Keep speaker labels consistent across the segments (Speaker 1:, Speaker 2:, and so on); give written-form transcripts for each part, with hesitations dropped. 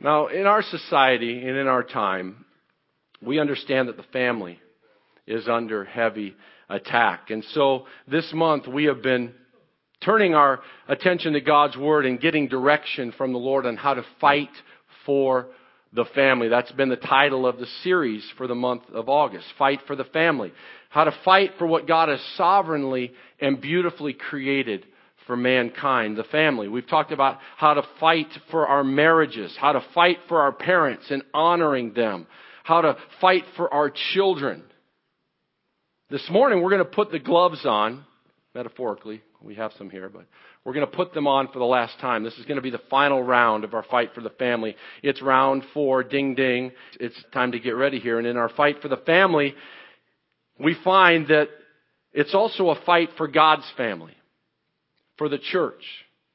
Speaker 1: Now, in our society and in our time, we understand that the family is under heavy attack. And so this month we have been turning our attention to God's Word and getting direction from the Lord on how to fight for the family. That's been the title of the series for the month of August. Fight for the family. How to fight for what God has sovereignly and beautifully created for mankind, the family. We've talked about how to fight for our marriages, how to fight for our parents and honoring them, how to fight for our children. This morning we're going to put the gloves on, metaphorically. We have some here, but we're going to put them on for the last time. This is going to be the final round of our fight for the family. It's round 4, ding, ding. It's time to get ready here. And in our fight for the family, we find that it's also a fight for God's family, for the church.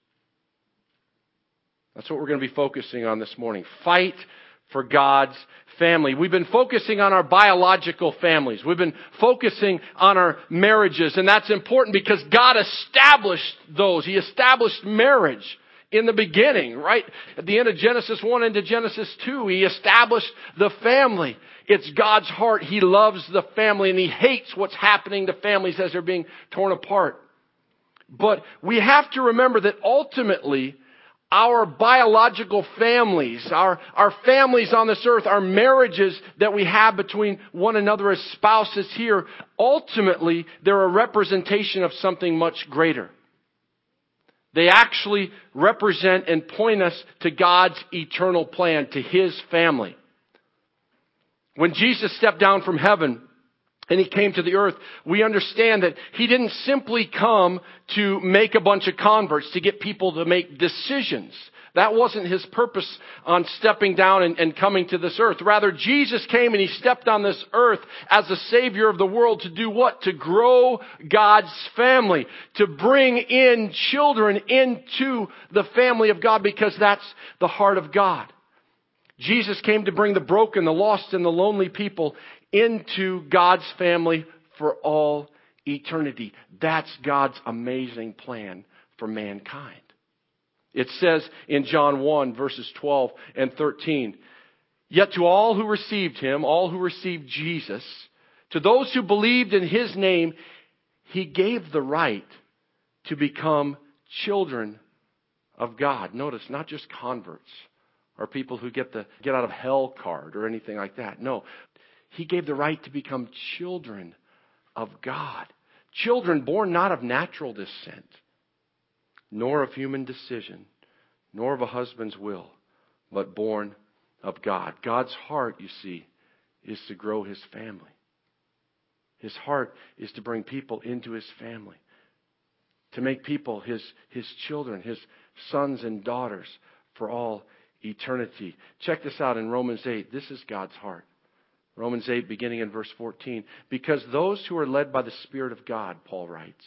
Speaker 1: That's what we're going to be focusing on this morning. Fight for God's family. We've been focusing on our biological families. We've been focusing on our marriages, and that's important because God established those. He established marriage in the beginning, right? At the end of Genesis 1 into Genesis 2, He established the family. It's God's heart. He loves the family, and He hates what's happening to families as they're being torn apart. But we have to remember that ultimately, our biological families, our families on this earth, our marriages that we have between one another as spouses here, ultimately, they're a representation of something much greater. They actually represent and point us to God's eternal plan, to His family. When Jesus stepped down from heaven and He came to the earth, we understand that He didn't simply come to make a bunch of converts, to get people to make decisions. That wasn't His purpose on stepping down and coming to this earth. Rather, Jesus came and He stepped on this earth as the Savior of the world to do what? To grow God's family, to bring in children into the family of God, because that's the heart of God. Jesus came to bring the broken, the lost, and the lonely people into God's family for all eternity. That's God's amazing plan for mankind. It says in John 1, verses 12 and 13, "Yet to all who received Him, all who received Jesus, to those who believed in His name, He gave the right to become children of God." Notice, not just converts or people who get the get out of hell card or anything like that. No. He gave the right to become children of God. Children born not of natural descent, nor of human decision, nor of a husband's will, but born of God. God's heart, you see, is to grow His family. His heart is to bring people into His family, to make people His children, His sons and daughters for all eternity. Check this out in Romans 8. This is God's heart. Romans 8, beginning in verse 14. "Because those who are led by the Spirit of God," Paul writes,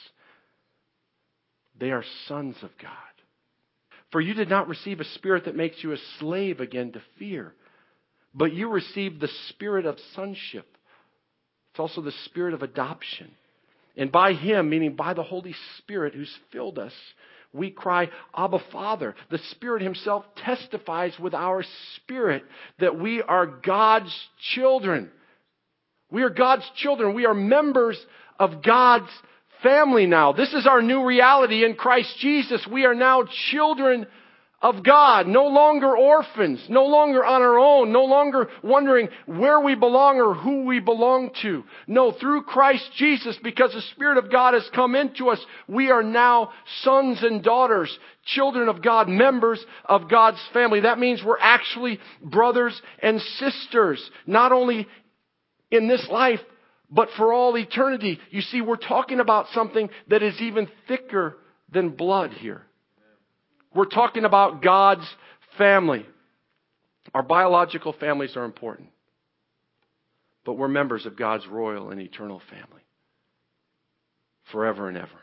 Speaker 1: "they are sons of God. For you did not receive a spirit that makes you a slave again to fear, but you received the spirit of sonship." It's also the spirit of adoption. "And by Him," meaning by the Holy Spirit who's filled us, "we cry, Abba, Father." The Spirit Himself testifies with our spirit that we are God's children. We are God's children. We are members of God's family now. This is our new reality in Christ Jesus. We are now children of God, no longer orphans, no longer on our own, no longer wondering where we belong or who we belong to. No, through Christ Jesus, because the Spirit of God has come into us, we are now sons and daughters, children of God, members of God's family. That means we're actually brothers and sisters, not only in this life, but for all eternity. You see, we're talking about something that is even thicker than blood here. We're talking about God's family. Our biological families are important, but we're members of God's royal and eternal family. Forever and ever.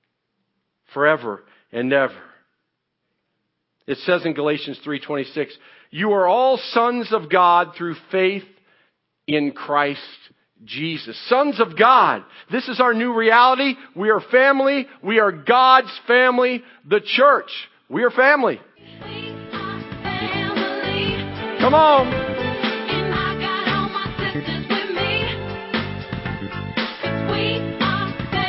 Speaker 1: Forever and ever. It says in Galatians 3:26, "You are all sons of God through faith in Christ Jesus." Sons of God. This is our new reality. We are family. We are God's family, the church. We are family.
Speaker 2: We are family.
Speaker 1: Come on.
Speaker 2: And I got all my sisters with me. 'Cause we are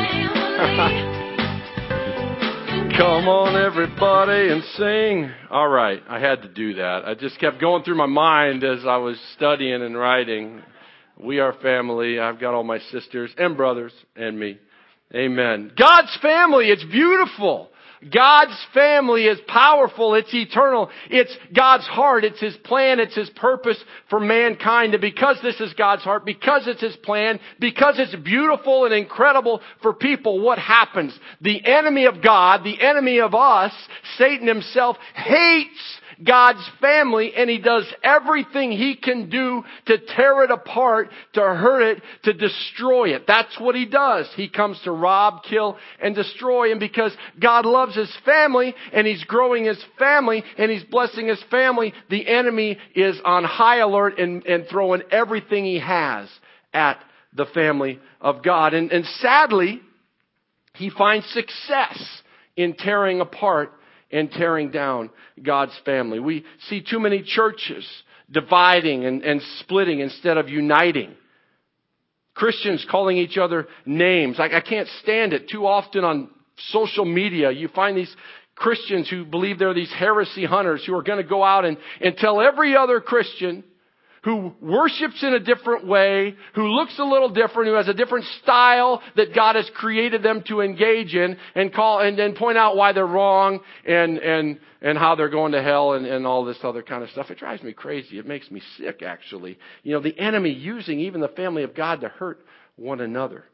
Speaker 2: family.
Speaker 1: Come on, everybody, and sing. All right, I had to do that. I just kept going through my mind as I was studying and writing. We are family. I've got all my sisters and brothers and me. Amen. God's family, it's beautiful. God's family is powerful. It's eternal. It's God's heart. It's His plan. It's His purpose for mankind. And because this is God's heart, because it's His plan, because it's beautiful and incredible for people, what happens? The enemy of God, the enemy of us, Satan himself, hates God's family, and he does everything he can do to tear it apart, to hurt it, to destroy it. That's what he does. He comes to rob, kill, and destroy. And because God loves His family, and He's growing His family, and He's blessing His family, the enemy is on high alert and throwing everything he has at the family of God. And sadly, he finds success in tearing apart and tearing down God's family. We see too many churches dividing and splitting instead of uniting. Christians calling each other names. I can't stand it. Too often on social media, you find these Christians who believe they're these heresy hunters who are going to go out and tell every other Christian who worships in a different way, who looks a little different, who has a different style that God has created them to engage in, and point out why they're wrong and how they're going to hell and all this other kind of stuff. It drives me crazy. It makes me sick, actually. You know, the enemy using even the family of God to hurt one another.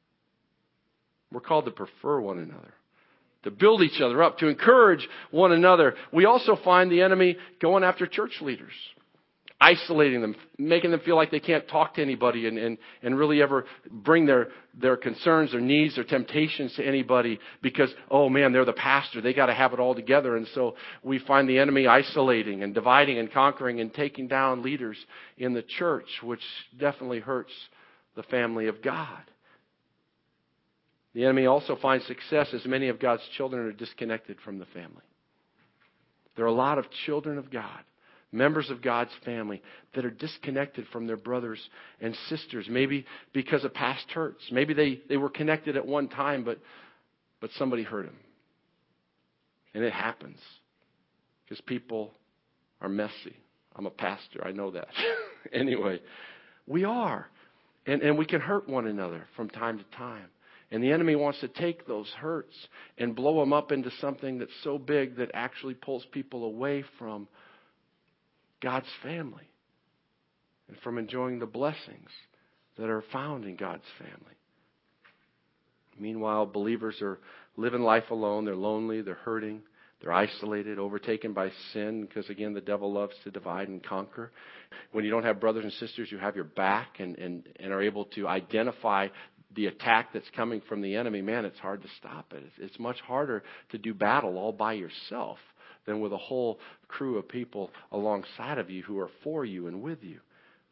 Speaker 1: We're called to prefer one another, to build each other up, to encourage one another. We also find the enemy going after church leaders, isolating them, making them feel like they can't talk to anybody and really ever bring their concerns, their needs, their temptations to anybody because, oh man, they're the pastor. They got to have it all together. And so we find the enemy isolating and dividing and conquering and taking down leaders in the church, which definitely hurts the family of God. The enemy also finds success as many of God's children are disconnected from the family. There are a lot of children of God, members of God's family, that are disconnected from their brothers and sisters, maybe because of past hurts. Maybe they were connected at one time, but somebody hurt them. And it happens because people are messy. I'm a pastor, I know that. Anyway, we are. And we can hurt one another from time to time. And the enemy wants to take those hurts and blow them up into something that's so big that actually pulls people away from God's family and from enjoying the blessings that are found in God's family. Meanwhile, believers are living life alone. They're lonely. They're hurting. They're isolated, overtaken by sin because, again, the devil loves to divide and conquer. When you don't have brothers and sisters, you have your back and are able to identify the attack that's coming from the enemy. Man, it's hard to stop it. It's much harder to do battle all by yourself than with a whole crew of people alongside of you who are for you and with you.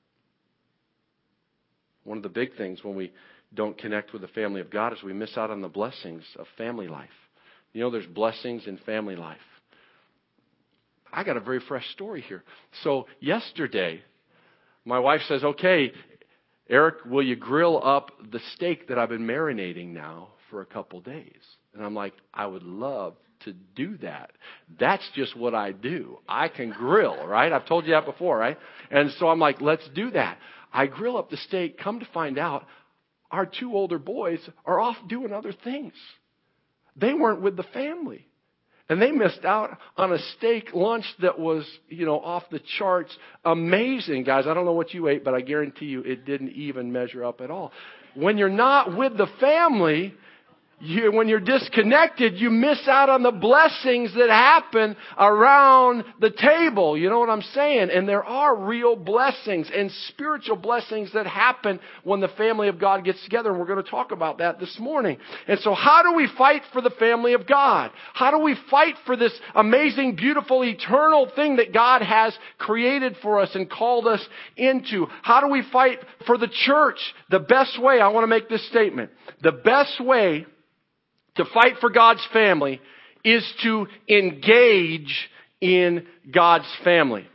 Speaker 1: One of the big things when we don't connect with the family of God is we miss out on the blessings of family life. You know, there's blessings in family life. I got a very fresh story here. So yesterday, my wife says, okay, Eric, will you grill up the steak that I've been marinating now for a couple days? And I'm like, I would love to do that. That's just what I do. I can grill, right? I've told you that before, right? And so I'm like, let's do that. I grill up the steak. Come to find out, our two older boys are off doing other things. They weren't with the family. And they missed out on a steak lunch that was, off the charts. Amazing, guys. I don't know what you ate, but I guarantee you it didn't even measure up at all. When you're not with the family, when you're disconnected, you miss out on the blessings that happen around the table. You know what I'm saying? And there are real blessings and spiritual blessings that happen when the family of God gets together. And we're going to talk about that this morning. And so how do we fight for the family of God? How do we fight for this amazing, beautiful, eternal thing that God has created for us and called us into? How do we fight for the church? The best way, I want to make this statement. The best way to fight for God's family is to engage in God's family.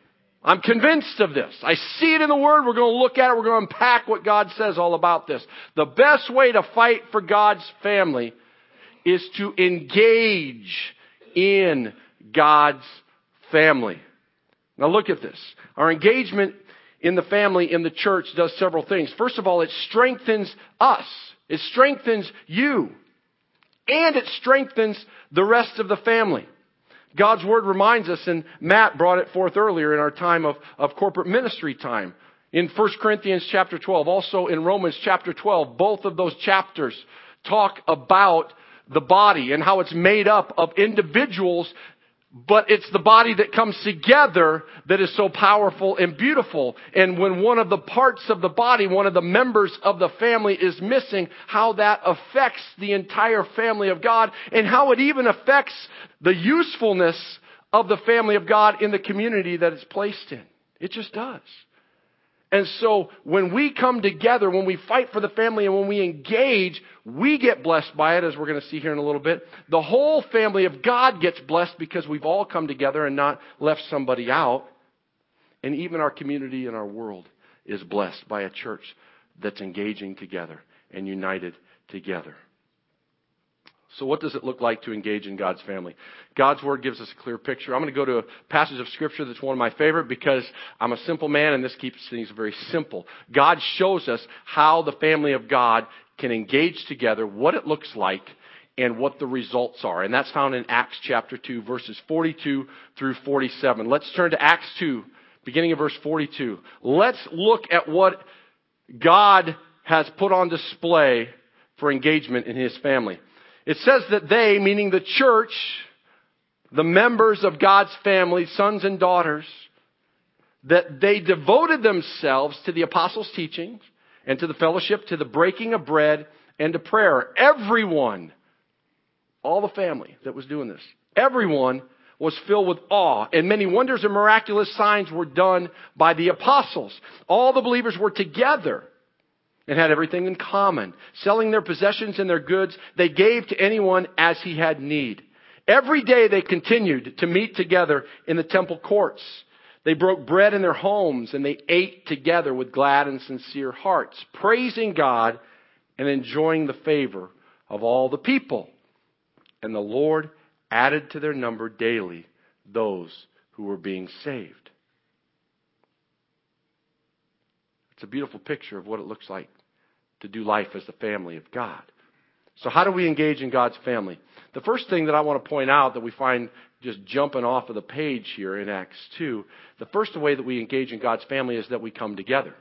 Speaker 1: I'm convinced of this. I see it in the Word. We're going to look at it. We're going to unpack what God says all about this. The best way to fight for God's family is to engage in God's family. Now look at this. Our engagement in the family, in the church, does several things. First of all, it strengthens us. It strengthens you. And it strengthens the rest of the family. God's Word reminds us, and Matt brought it forth earlier in our time of corporate ministry time. In 1 Corinthians chapter 12, also in Romans chapter 12, both of those chapters talk about the body and how it's made up of individuals, but it's the body that comes together that is so powerful and beautiful. And when one of the parts of the body, one of the members of the family is missing, how that affects the entire family of God and how it even affects the usefulness of the family of God in the community that it's placed in. It just does. And so when we come together, when we fight for the family and when we engage, we get blessed by it, as we're going to see here in a little bit. The whole family of God gets blessed because we've all come together and not left somebody out. And even our community and our world is blessed by a church that's engaging together and united together. So what does it look like to engage in God's family? God's Word gives us a clear picture. I'm going to go to a passage of Scripture that's one of my favorite because I'm a simple man and this keeps things very simple. God shows us how the family of God can engage together, what it looks like, and what the results are. And that's found in Acts chapter 2, verses 42 through 47. Let's turn to Acts 2, beginning of verse 42. Let's look at what God has put on display for engagement in His family. It says that they, meaning the church, the members of God's family, sons and daughters, that they devoted themselves to the apostles' teachings and to the fellowship, to the breaking of bread and to prayer. Everyone, all the family that was doing this, everyone was filled with awe, and many wonders and miraculous signs were done by the apostles. All the believers were together and had everything in common. Selling their possessions and their goods, they gave to anyone as he had need. Every day they continued to meet together in the temple courts. They broke bread in their homes and they ate together with glad and sincere hearts, praising God and enjoying the favor of all the people. And the Lord added to their number daily those who were being saved. It's a beautiful picture of what it looks like to do life as the family of God. So how do we engage in God's family? The first thing that I want to point out that we find just jumping off of the page here in Acts 2, the first way that we engage in God's family is that we come together.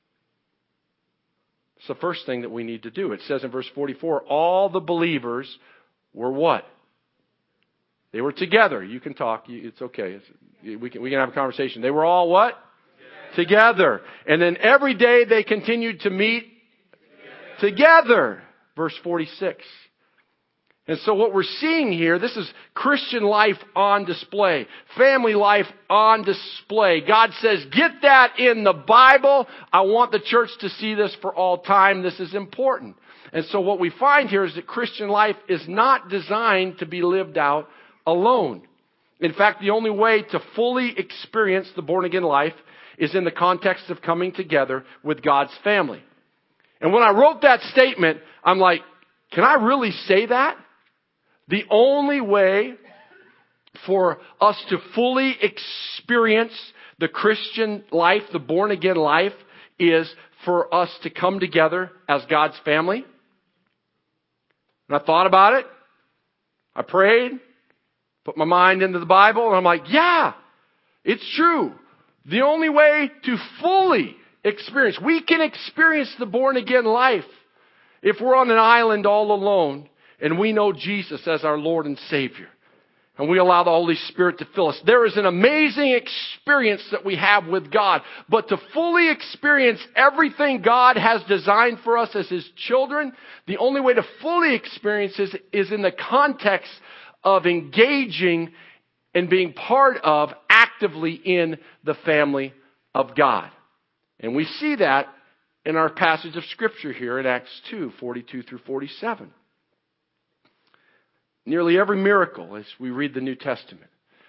Speaker 1: It's the first thing that we need to do. It says in verse 44, all the believers were what? They were together. You can talk. It's okay. We can have a conversation. They were all what? Together. And then every day they continued to meet together. Verse 46. And so what we're seeing here, this is Christian life on display. Family life on display. God says, get that in the Bible. I want the church to see this for all time. This is important. And so what we find here is that Christian life is not designed to be lived out alone. In fact, the only way to fully experience the born-again life is in the context of coming together with God's family. And when I wrote that statement, I'm like, can I really say that? The only way for us to fully experience the Christian life, the born-again life, is for us to come together as God's family. And I thought about it. I prayed, put my mind into the Bible, and I'm like, yeah, it's true. The only way to fully experience, we can experience the born-again life if we're on an island all alone and we know Jesus as our Lord and Savior. And we allow the Holy Spirit to fill us. There is an amazing experience that we have with God. But to fully experience everything God has designed for us as His children, the only way to fully experience is in the context of engaging and being part of, actively in the family of God. And we see that in our passage of Scripture here in Acts 2, 42 through 47. Nearly every miracle, as we read the New Testament,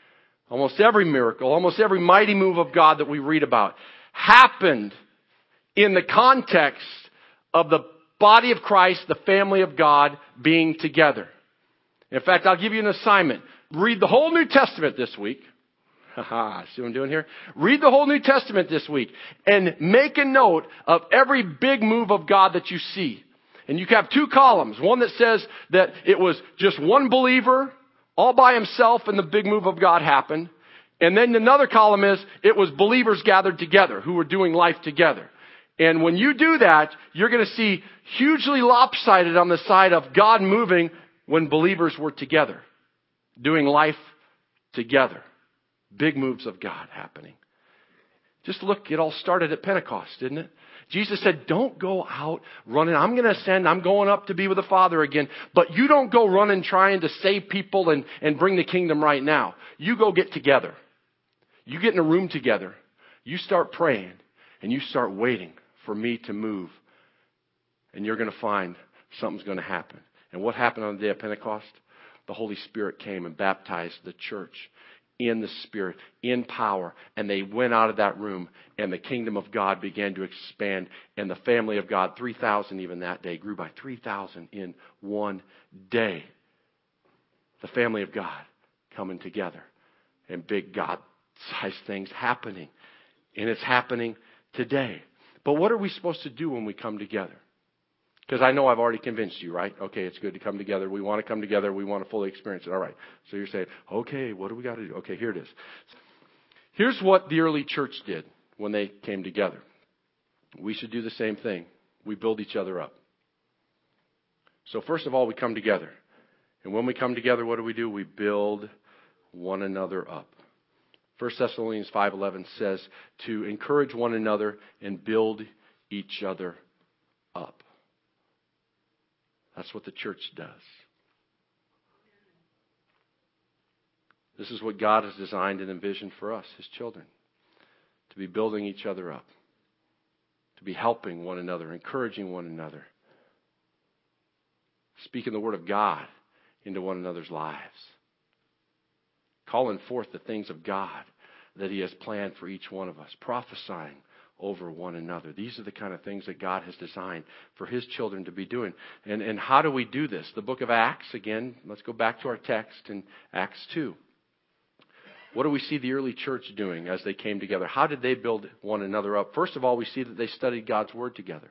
Speaker 1: almost every miracle, almost every mighty move of God that we read about happened in the context of the body of Christ, the family of God, being together. In fact, I'll give you an assignment. Read the whole New Testament this week. Haha, see what I'm doing here? Read the whole New Testament this week and make a note of every big move of God that you see. And you can have two columns. One that says that it was just one believer all by himself and the big move of God happened. And then another column is it was believers gathered together who were doing life together. And when you do that, you're going to see hugely lopsided on the side of God moving when believers were together, doing life together. Big moves of God happening. Just look, it all started at Pentecost, didn't it? Jesus said, don't go out running. I'm going to ascend. I'm going up to be with the Father again. But you don't go running trying to save people and bring the kingdom right now. You go get together. You get in a room together. You start praying and you start waiting for me to move. And you're going to find something's going to happen. And what happened on the day of Pentecost? The Holy Spirit came and baptized the church in the Spirit, in power. And they went out of that room and the kingdom of God began to expand. And the family of God, 3,000 even that day, grew by 3,000 in one day. The family of God coming together and big God-sized things happening. And it's happening today. But what are we supposed to do when we come together? Because I know I've already convinced you, right? Okay, it's good to come together. We want to come together. We want to fully experience it. All right. So you're saying, okay, what do we got to do? Okay, here it is. Here's what the early church did when they came together. We should do the same thing. We build each other up. So first of all, we come together. And when we come together, what do? We build one another up. 1 Thessalonians 5:11 says to encourage one another and build each other up. That's what the church does. This is what God has designed and envisioned for us, His children. To be building each other up. To be helping one another, encouraging one another. Speaking the Word of God into one another's lives. Calling forth the things of God that He has planned for each one of us. Prophesying over one another. These are the kind of things that God has designed for His children to be doing. And how do we do this? The book of Acts, again, let's go back to our text in Acts 2. What do we see the early church doing as they came together? How did they build one another up? First of all, we see that they studied God's Word together.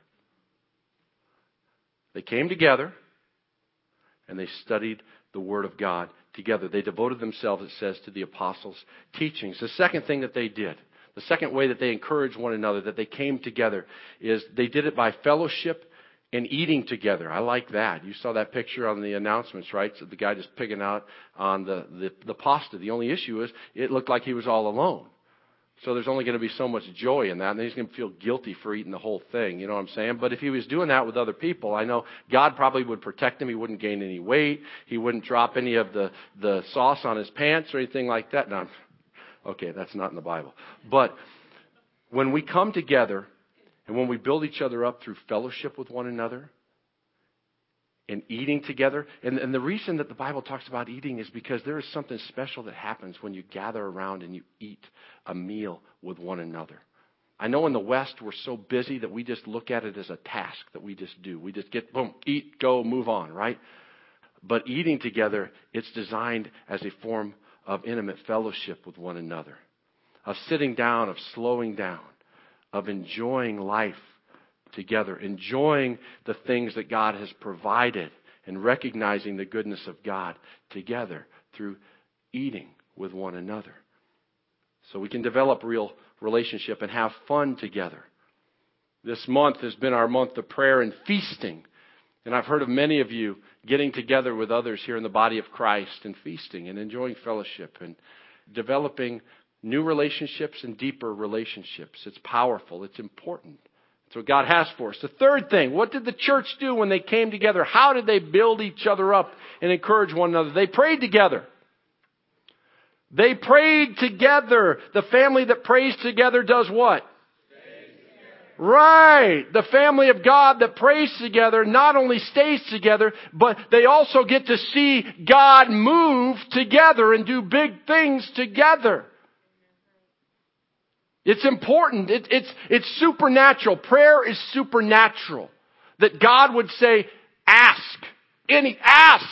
Speaker 1: They came together and they studied the Word of God together. They devoted themselves, it says, to the apostles' teachings. The second thing that they did, the second way that they encouraged one another, that they came together, is they did it by fellowship and eating together. I like that. You saw that picture on the announcements, right? So the guy just picking out on the pasta. The only issue is it looked like he was all alone. So there's only going to be so much joy in that, and then he's going to feel guilty for eating the whole thing. You know what I'm saying? But if he was doing that with other people, I know God probably would protect him. He wouldn't gain any weight. He wouldn't drop any of the sauce on his pants or anything like that. No, okay, that's not in the Bible. But when we come together and when we build each other up through fellowship with one another and eating together, and the reason that the Bible talks about eating is because there is something special that happens when you gather around and you eat a meal with one another. I know in the West we're so busy that we just look at it as a task that we just do. We just get, boom, eat, go, move on, right? But eating together, it's designed as a form of intimate fellowship with one another, of sitting down, of slowing down, of enjoying life together, enjoying the things that God has provided and recognizing the goodness of God together through eating with one another. So we can develop real relationship and have fun together. This month has been our month of prayer and feasting. And I've heard of many of you getting together with others here in the body of Christ and feasting and enjoying fellowship and developing new relationships and deeper relationships. It's powerful. It's important. That's what God has for us. The third thing, what did the church do when they came together? How did they build each other up and encourage one another? They prayed together. They prayed together. The family that prays together does what? Right. The family of God that prays together not only stays together, but they also get to see God move together and do big things together. It's important. It's supernatural. Prayer is supernatural. That God would say, ask. Ask.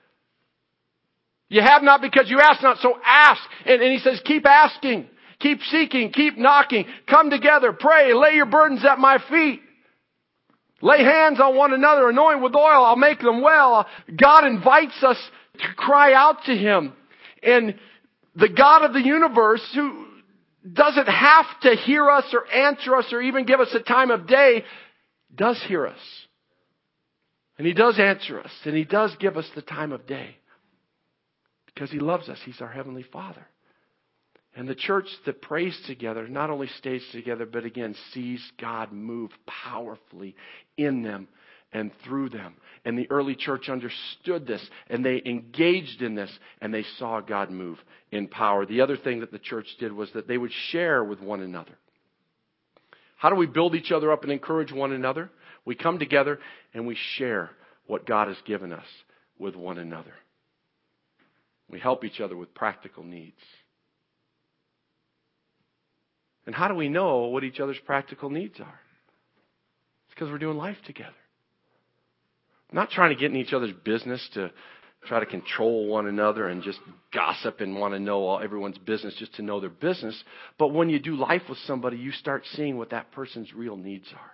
Speaker 1: You have not because you ask not, so ask. And He says, keep asking. Keep seeking, keep knocking, come together, pray, lay your burdens at my feet. Lay hands on one another, anoint with oil, I'll make them well. God invites us to cry out to Him. And the God of the universe, who doesn't have to hear us or answer us or even give us a time of day, does hear us. And He does answer us. And He does give us the time of day. Because He loves us. He's our Heavenly Father. And the church that prays together not only stays together, but again, sees God move powerfully in them and through them. And the early church understood this, and they engaged in this, and they saw God move in power. The other thing that the church did was that they would share with one another. How do we build each other up and encourage one another? We come together and we share what God has given us with one another. We help each other with practical needs. And how do we know what each other's practical needs are? It's because we're doing life together. Not trying to get in each other's business to try to control one another and just gossip and want to know everyone's business just to know their business. But when you do life with somebody, you start seeing what that person's real needs are.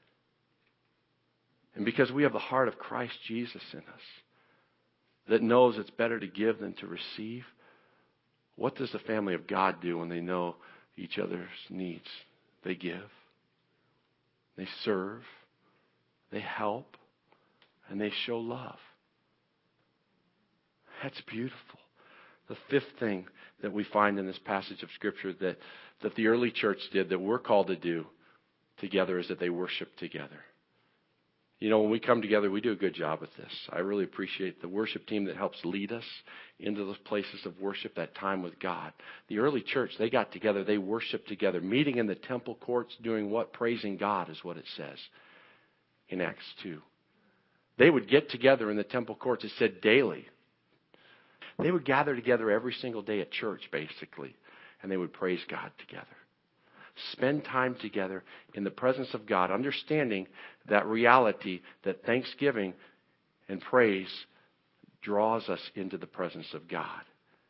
Speaker 1: And because we have the heart of Christ Jesus in us, that knows it's better to give than to receive, what does the family of God do when they know each other's needs? They give, they serve, they help, and they show love. That's beautiful. The fifth thing that we find in this passage of Scripture that the early church did, that we're called to do together, is that they worship together. You know, when we come together, we do a good job with this. I really appreciate the worship team that helps lead us into those places of worship, that time with God. The early church, they got together, they worshiped together, meeting in the temple courts, doing what? Praising God is what it says in Acts 2. They would get together in the temple courts, it said daily. They would gather together every single day at church, basically, and they would praise God together. Spend time together in the presence of God, understanding that reality that thanksgiving and praise draws us into the presence of God.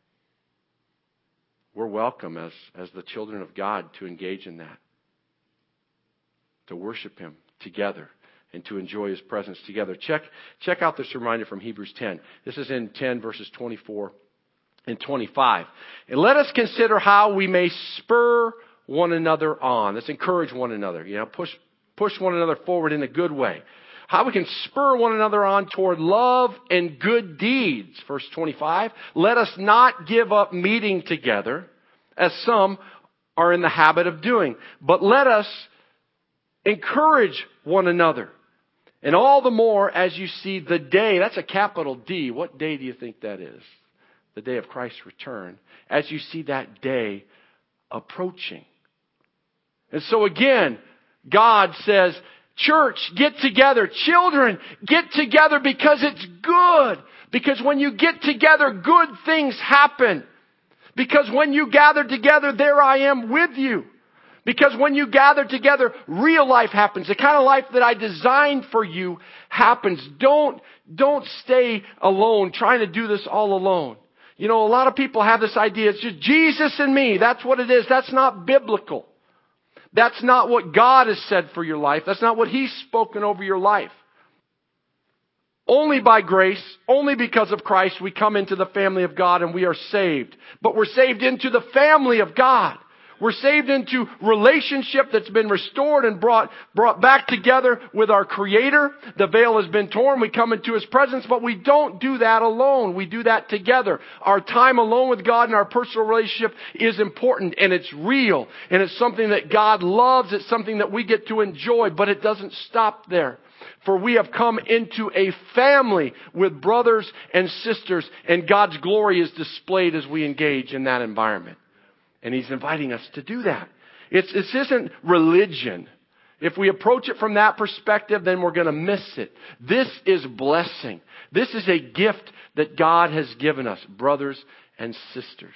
Speaker 1: We're welcome as the children of God to engage in that, to worship Him together and to enjoy His presence together. Check out this reminder from Hebrews 10. This is in 10 verses 24 and 25. And let us consider how we may spur one another on. Let's encourage one another. You know, push one another forward in a good way. How we can spur one another on toward love and good deeds. Verse 25. Let us not give up meeting together, as some are in the habit of doing, but let us encourage one another. And all the more as you see the day. That's a capital D. What day do you think that is? The day of Christ's return. As you see that day approaching. And so again, God says, church, get together. Children, get together because it's good. Because when you get together, good things happen. Because when you gather together, there I am with you. Because when you gather together, real life happens. The kind of life that I designed for you happens. Don't stay alone trying to do this all alone. You know, a lot of people have this idea, it's just Jesus and me. That's what it is. That's not biblical. That's not what God has said for your life. That's not what He's spoken over your life. Only by grace, only because of Christ, we come into the family of God and we are saved. But we're saved into the family of God. We're saved into relationship that's been restored and brought back together with our Creator. The veil has been torn. We come into His presence, but we don't do that alone. We do that together. Our time alone with God and our personal relationship is important, and it's real, and it's something that God loves. It's something that we get to enjoy, but it doesn't stop there. For we have come into a family with brothers and sisters, and God's glory is displayed as we engage in that environment. And He's inviting us to do that. This isn't religion. If we approach it from that perspective, then we're going to miss it. This is blessing. This is a gift that God has given us, brothers and sisters.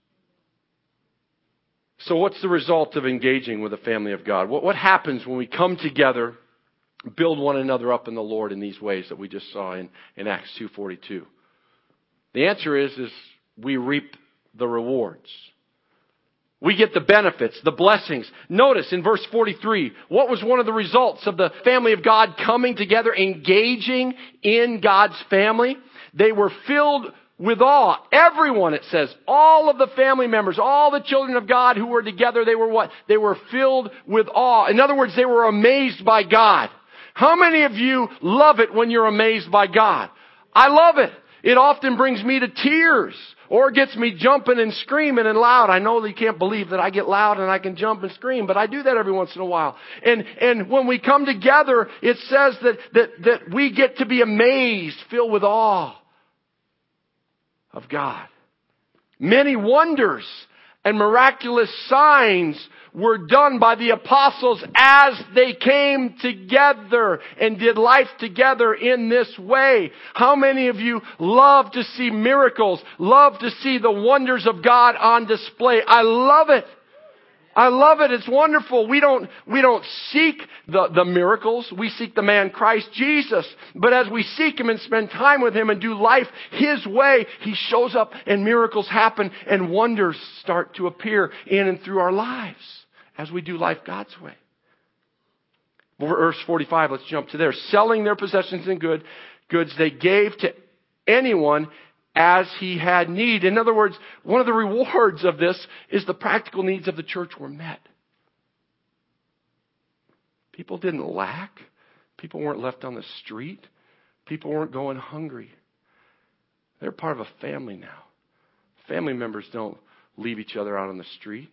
Speaker 1: So what's the result of engaging with the family of God? What happens when we come together, build one another up in the Lord in these ways that we just saw in Acts 2:42? The answer is we reap the rewards. We get the benefits, the blessings. Notice in verse 43, what was one of the results of the family of God coming together, engaging in God's family? They were filled with awe. Everyone, it says, all of the family members, all the children of God who were together, they were what? They were filled with awe. In other words, they were amazed by God. How many of you love it when you're amazed by God? I love it. It often brings me to tears or gets me jumping and screaming and loud. I know that you can't believe that I get loud and I can jump and scream, but I do that every once in a while. And when we come together, it says that we get to be amazed, filled with awe of God. Many wonders and miraculous signs were done by the apostles as they came together and did life together in this way. How many of you love to see miracles, love to see the wonders of God on display? I love it. I love it. It's wonderful. We don't seek the miracles. We seek the man Christ Jesus. But as we seek Him and spend time with Him and do life His way, He shows up and miracles happen and wonders start to appear in and through our lives as we do life God's way. Verse 45, let's jump to there. Selling their possessions and goods, they gave to anyone as he had need. In other words, one of the rewards of this is the practical needs of the church were met. People didn't lack. People weren't left on the street. People weren't going hungry. They're part of a family now. Family members don't leave each other out on the street.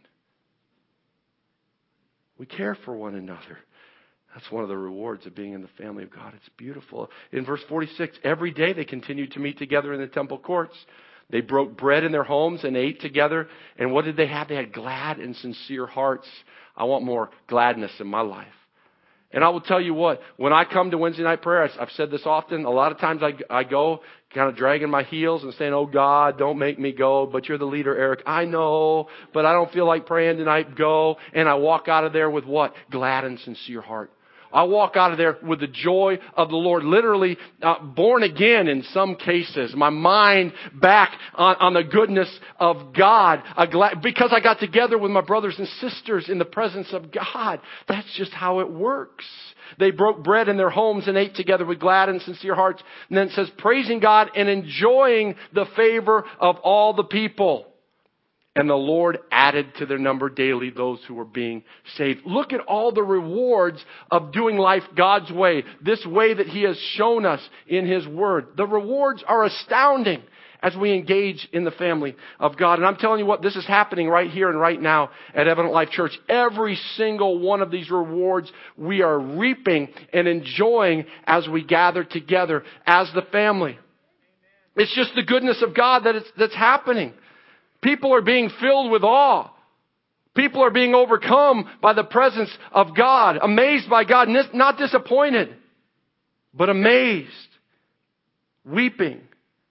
Speaker 1: We care for one another. That's one of the rewards of being in the family of God. It's beautiful. In verse 46, every day they continued to meet together in the temple courts. They broke bread in their homes and ate together. And what did they have? They had glad and sincere hearts. I want more gladness in my life. And I will tell you what, when I come to Wednesday night prayer, I've said this often, a lot of times I go kind of dragging my heels and saying, oh God, don't make me go, but you're the leader, Eric. I know, but I don't feel like praying tonight. Go. And I walk out of there with what? Glad and sincere heart. I walk out of there with the joy of the Lord, literally born again in some cases. My mind back on the goodness of God, because I got together with my brothers and sisters in the presence of God. That's just how it works. They broke bread in their homes and ate together with glad and sincere hearts. And then it says, praising God and enjoying the favor of all the people. And the Lord added to their number daily those who were being saved. Look at all the rewards of doing life God's way. This way that He has shown us in His Word. The rewards are astounding as we engage in the family of God. And I'm telling you what, this is happening right here and right now at Evident Life Church. Every single one of these rewards we are reaping and enjoying as we gather together as the family. It's just the goodness of God that's happening. People are being filled with awe. People are being overcome by the presence of God, amazed by God, not disappointed, but amazed, weeping,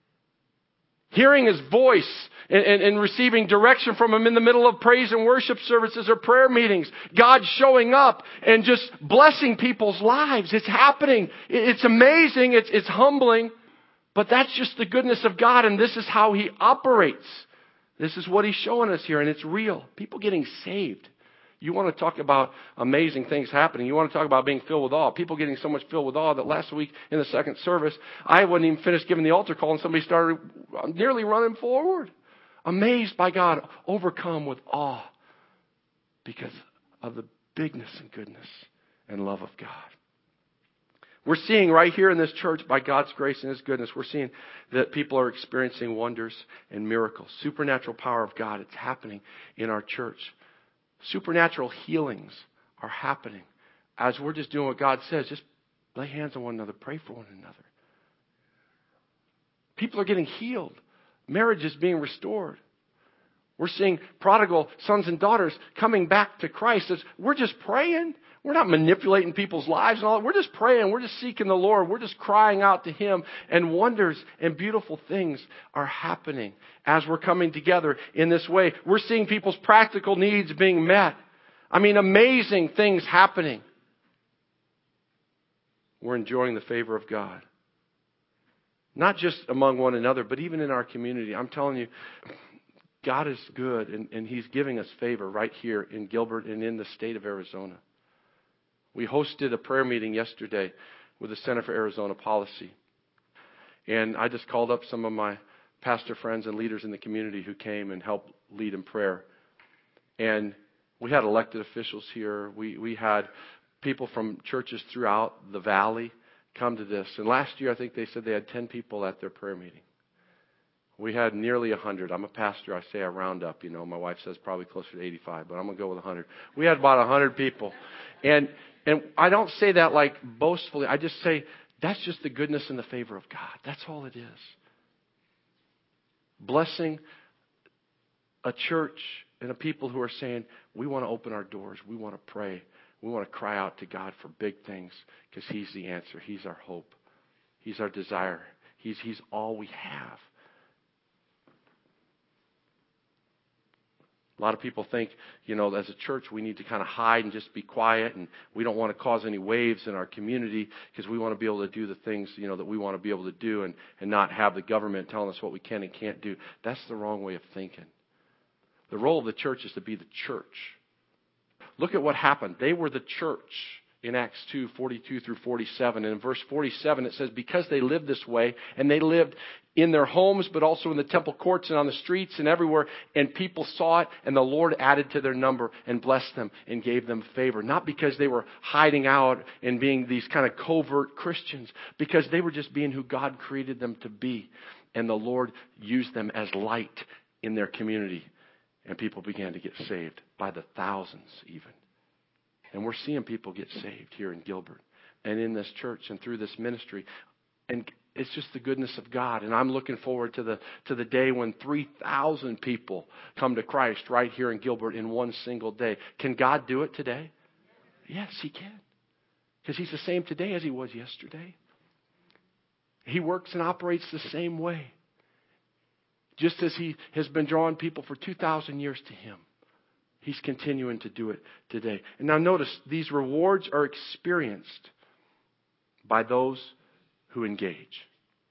Speaker 1: hearing His voice and receiving direction from Him in the middle of praise and worship services or prayer meetings. God showing up and just blessing people's lives. It's happening. It's amazing. It's humbling. But that's just the goodness of God, and this is how He operates. This is what He's showing us here, and it's real. People getting saved. You want to talk about amazing things happening. You want to talk about being filled with awe. People getting so much filled with awe that last week in the second service, I wasn't even finished giving the altar call, and somebody started nearly running forward. Amazed by God, overcome with awe because of the bigness and goodness and love of God. We're seeing right here in this church, by God's grace and His goodness, we're seeing that people are experiencing wonders and miracles. Supernatural power of God, it's happening in our church. Supernatural healings are happening as we're just doing what God says. Just lay hands on one another, pray for one another. People are getting healed. Marriage is being restored. We're seeing prodigal sons and daughters coming back to Christ. We're just praying. We're not manipulating people's lives and all that. We're just praying. We're just seeking the Lord. We're just crying out to Him. And wonders and beautiful things are happening as we're coming together in this way. We're seeing people's practical needs being met. I mean, amazing things happening. We're enjoying the favor of God. Not just among one another, but even in our community. I'm telling you, God is good, and He's giving us favor right here in Gilbert and in the state of Arizona. We hosted a prayer meeting yesterday with the Center for Arizona Policy. And I just called up some of my pastor friends and leaders in the community who came and helped lead in prayer. And we had elected officials here. We had people from churches throughout the valley come to this. And last year, I think they said they had 10 people at their prayer meeting. We had nearly 100. I'm a pastor. I say I round up. My wife says probably closer to 85, but I'm going to go with 100. We had about 100 people. And I don't say that like boastfully. I just say that's just the goodness and the favor of God. That's all it is. Blessing a church and a people who are saying, we want to open our doors. We want to pray. We want to cry out to God for big things because He's the answer. He's our hope. He's our desire. He's all we have. A lot of people think, as a church, we need to kind of hide and just be quiet, and we don't want to cause any waves in our community because we want to be able to do the things, that we want to be able to do and not have the government telling us what we can and can't do. That's the wrong way of thinking. The role of the church is to be the church. Look at what happened. They were the church in Acts 2, 42 through 47. And in verse 47, it says, because they lived this way, and they lived in their homes, but also in the temple courts and on the streets and everywhere, and people saw it, and the Lord added to their number and blessed them and gave them favor. Not because they were hiding out and being these kind of covert Christians, because they were just being who God created them to be. And the Lord used them as light in their community. And people began to get saved by the thousands even. And we're seeing people get saved here in Gilbert and in this church and through this ministry. And it's just the goodness of God. And I'm looking forward to the day when 3,000 people come to Christ right here in Gilbert in one single day. Can God do it today? Yes, He can. Because He's the same today as He was yesterday. He works and operates the same way. Just as He has been drawing people for 2,000 years to Him. He's continuing to do it today. And now notice, these rewards are experienced by those who engage.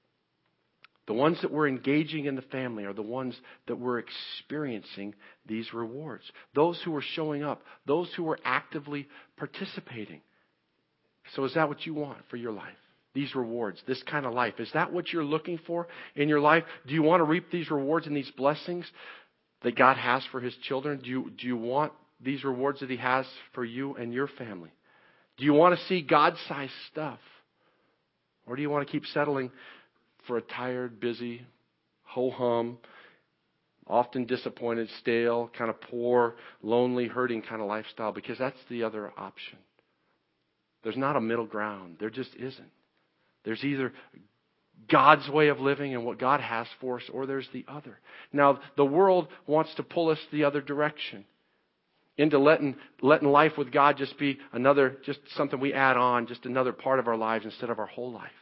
Speaker 1: The ones that we're engaging in the family are the ones that we're experiencing these rewards. Those who are showing up. Those who are actively participating. So is that what you want for your life? These rewards, this kind of life. Is that what you're looking for in your life? Do you want to reap these rewards and these blessings that God has for His children? Do you want these rewards that He has for you and your family? Do you want to see God-sized stuff? Or do you want to keep settling for a tired, busy, ho-hum, often disappointed, stale, kind of poor, lonely, hurting kind of lifestyle? Because that's the other option. There's not a middle ground. There just isn't. There's either God's way of living and what God has for us, or there's the other. Now, the world wants to pull us the other direction, into letting life with God just be just something we add on, just another part of our lives instead of our whole life.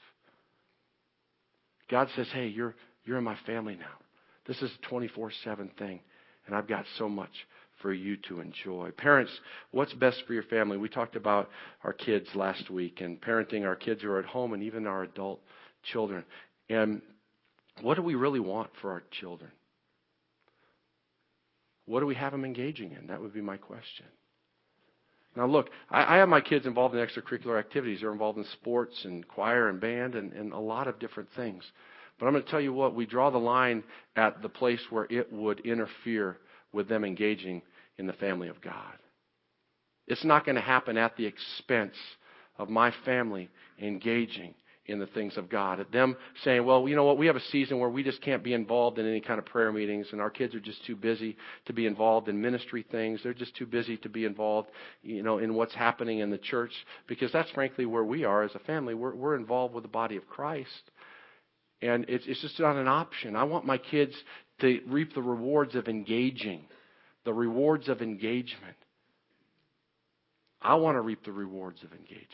Speaker 1: God says, hey, you're in my family now. This is a 24/7 thing, and I've got so much for you to enjoy. Parents, what's best for your family? We talked about our kids last week and parenting our kids who are at home and even our adult children. And what do we really want for our children? What do we have them engaging in? That would be my question. Now look, I have my kids involved in extracurricular activities. They're involved in sports and choir and band and a lot of different things. But I'm going to tell you what, we draw the line at the place where it would interfere with them engaging in the family of God. It's not going to happen at the expense of my family engaging in the things of God. At them saying, well, you know what, we have a season where we just can't be involved in any kind of prayer meetings, and our kids are just too busy to be involved in ministry things. They're just too busy to be involved, in what's happening in the church, because that's frankly where we are as a family. We're involved with the body of Christ. And it's just not an option. I want my kids to reap the rewards of engaging, the rewards of engagement. I want to reap the rewards of engagement.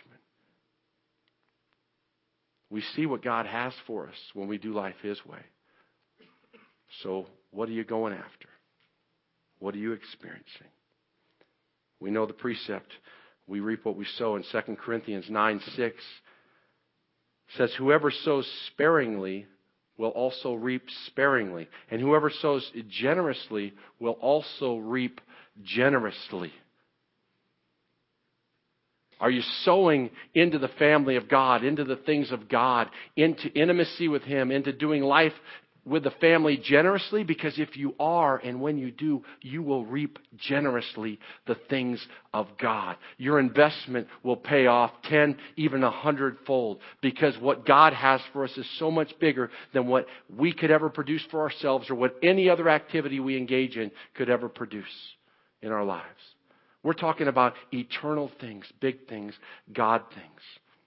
Speaker 1: We see what God has for us when we do life His way. So what are you going after? What are you experiencing? We know the precept. We reap what we sow. In 2 Corinthians 9:6 says, whoever sows sparingly will also reap sparingly. And whoever sows generously will also reap generously. Are you sowing into the family of God, into the things of God, into intimacy with Him, into doing life with the family generously? Because if you are, and when you do, you will reap generously the things of God. Your investment will pay off 10, even 100-fold. Because what God has for us is so much bigger than what we could ever produce for ourselves or what any other activity we engage in could ever produce in our lives. We're talking about eternal things, big things, God things.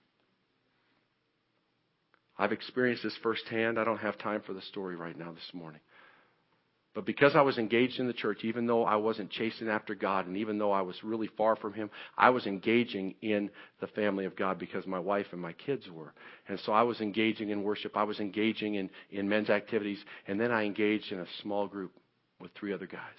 Speaker 1: I've experienced this firsthand. I don't have time for the story right now this morning. But because I was engaged in the church, even though I wasn't chasing after God, and even though I was really far from Him, I was engaging in the family of God because my wife and my kids were. And so I was engaging in worship. I was engaging in men's activities. And then I engaged in a small group with 3 other guys.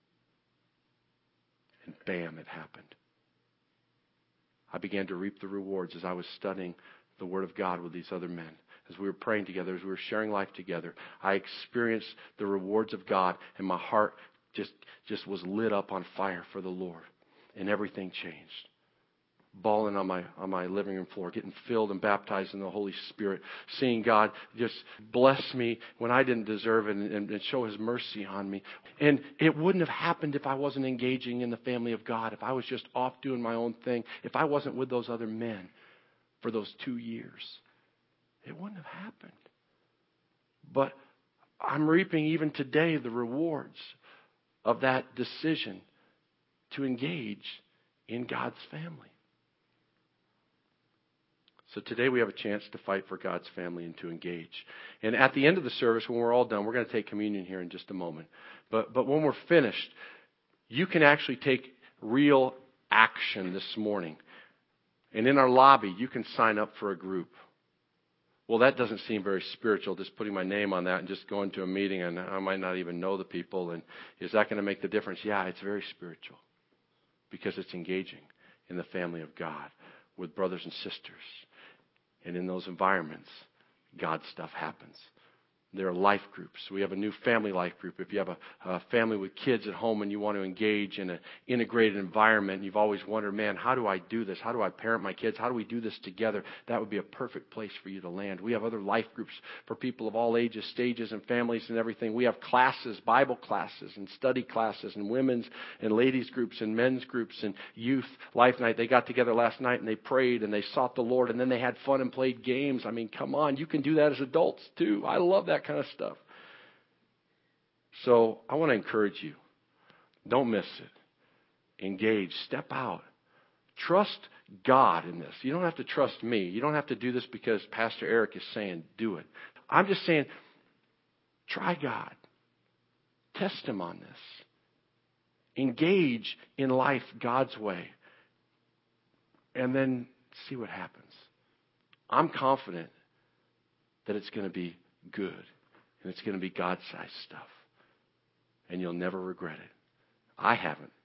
Speaker 1: And bam, it happened. I began to reap the rewards as I was studying the Word of God with these other men. As we were praying together, as we were sharing life together, I experienced the rewards of God, and my heart just was lit up on fire for the Lord. And everything changed. Bawling on my living room floor, getting filled and baptized in the Holy Spirit, seeing God just bless me when I didn't deserve it and show His mercy on me. And it wouldn't have happened if I wasn't engaging in the family of God, if I was just off doing my own thing, if I wasn't with those other men for those 2 years. It wouldn't have happened. But I'm reaping even today the rewards of that decision to engage in God's family. So today we have a chance to fight for God's family and to engage. And at the end of the service, when we're all done, we're going to take communion here in just a moment. But when we're finished, you can actually take real action this morning. And in our lobby, you can sign up for a group. Well, that doesn't seem very spiritual, just putting my name on that and just going to a meeting, and I might not even know the people. And is that going to make the difference? Yeah, it's very spiritual because it's engaging in the family of God with brothers and sisters. And in those environments, God stuff happens. There are life groups. We have a new family life group. If you have a family with kids at home and you want to engage in an integrated environment, you've always wondered, man, how do I do this? How do I parent my kids? How do we do this together? That would be a perfect place for you to land. We have other life groups for people of all ages, stages, and families and everything. We have classes, Bible classes and study classes and women's and ladies groups and men's groups and youth life night. They got together last night and they prayed and they sought the Lord and then they had fun and played games. I mean, come on, you can do that as adults too. I love that kind of stuff. So I want to encourage you. Don't miss it. Engage. Step out. Trust God in this. You don't have to trust me. You don't have to do this because Pastor Eric is saying do it. I'm just saying try God. Test Him on this. Engage in life God's way. And then see what happens. I'm confident that it's going to be good. And it's going to be God-sized stuff. And you'll never regret it. I haven't.